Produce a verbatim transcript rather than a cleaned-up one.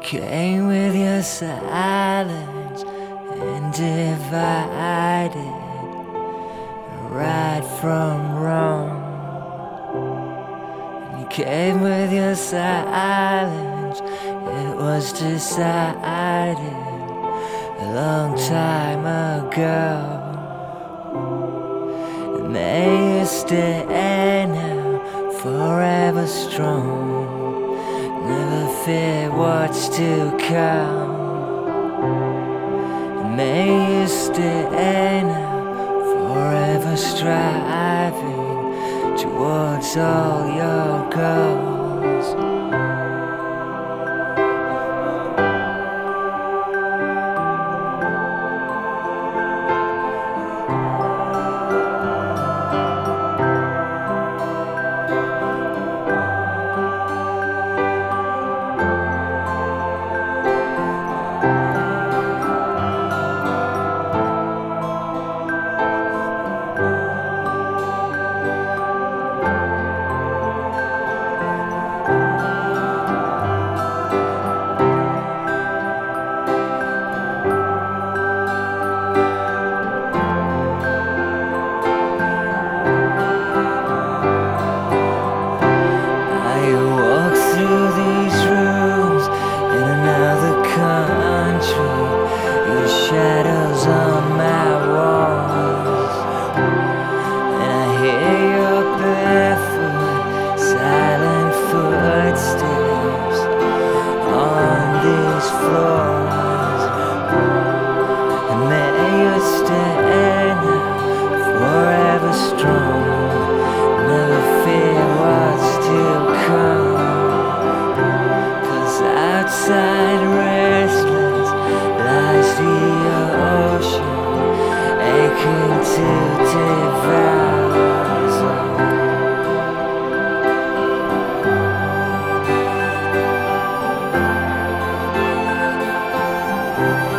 came with your silence and divided right from wrong. You came with your silence, it was decided a long time ago. May you stay now, forever strong. Never fear what's to come. May you stay now, forever striving towards all your goals. Shadows on my walls, and I hear your barefoot, silent footsteps on these floors. And may you stay now, forever strong. Never fear what's to come, 'cause outside restless lies the ocean, aching to devour us all.